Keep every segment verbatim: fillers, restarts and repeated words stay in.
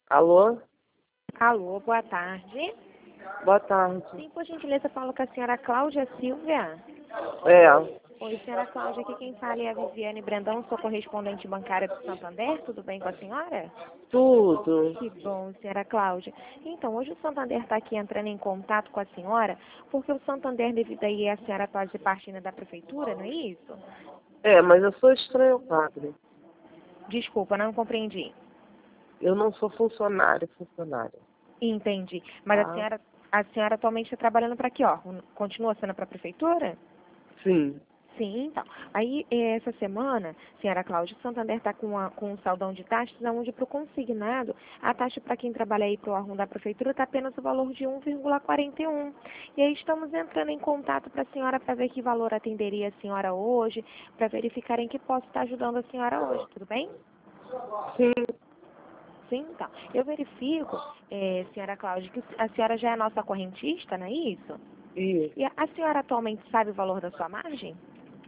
Alô? Alô, boa tarde. Boa tarde. Sim, por gentileza, falo com a senhora Cláudia Silvia. É, Oi, senhora Cláudia, aqui quem fala é a Viviane Brandão, sou correspondente bancária do Santander, tudo bem com a senhora? tudo. Que bom, senhora Cláudia. Então, hoje o Santander está aqui entrando em contato com a senhora, porque o Santander, devido aí a senhora Cláudia partindo da prefeitura, não é isso? É, mas eu sou estranho, padre. Desculpa, não compreendi. Eu não sou funcionária, funcionária. Entendi. Mas a Tá? senhora, a senhora atualmente está trabalhando para que órgão? Continua sendo para a prefeitura? Sim. Sim, então. Aí, eh, essa semana, senhora Cláudia, o Santander está com, a- com um saldão de taxas, onde para o consignado, a taxa para quem trabalha aí para o órgão da prefeitura está apenas o valor de um vírgula quarenta e um. E aí estamos entrando em contato para a senhora para ver que valor atenderia a senhora hoje, para verificar em que posso estar ajudando a senhora hoje, tudo bem? Sim. Sim, então. Eu verifico, eh, senhora Cláudia, que a senhora já é nossa correntista, não é isso? E E a a senhora atualmente sabe o valor da sua margem?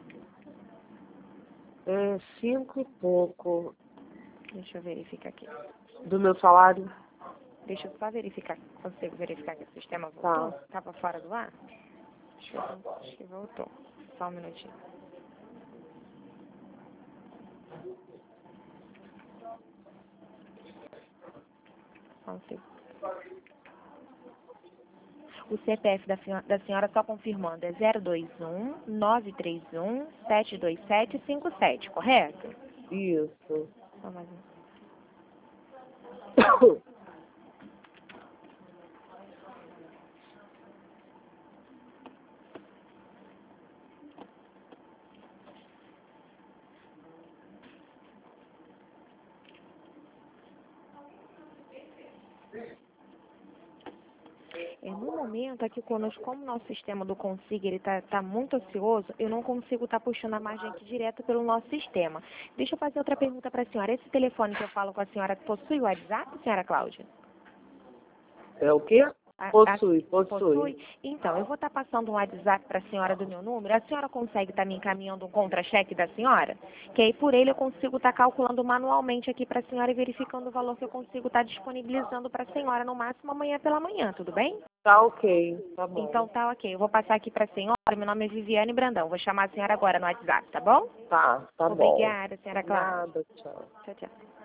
é cinco e pouco Deixa eu verificar aqui. do meu salário. Deixa eu só verificar, consigo verificar que o sistema Tá. voltou? Estava fora do ar? Deixa eu ver, acho que voltou. Só um minutinho. Só um segundo. O C P F da, senho- da senhora, só confirmando, é zero dois um, nove três um, sete dois sete cinco sete, correto? Isso. Só mais um. É, no momento, aqui conosco, como o nosso sistema do Consig ele está tá muito ocioso, eu não consigo estar puxando a margem aqui direto pelo nosso sistema. Deixa eu fazer outra pergunta para a senhora. Esse telefone que eu falo com a senhora possui o WhatsApp, senhora Cláudia? É o quê? A- Possui, a- possui. Então, eu vou estar passando um WhatsApp para a senhora do meu número. A senhora consegue estar me encaminhando um contra-cheque da senhora? Que aí por ele eu consigo estar calculando manualmente aqui para a senhora e verificando o valor que eu consigo estar disponibilizando para a senhora no máximo amanhã pela manhã, tudo bem? Tá ok, tá bom. Então tá ok. Eu vou passar aqui para a senhora. Meu nome é Viviane Brandão. Vou chamar a senhora agora no WhatsApp, tá bom? Tá, tá bom. Obrigada, senhora Cláudia. Nada, tchau. Tchau, tchau.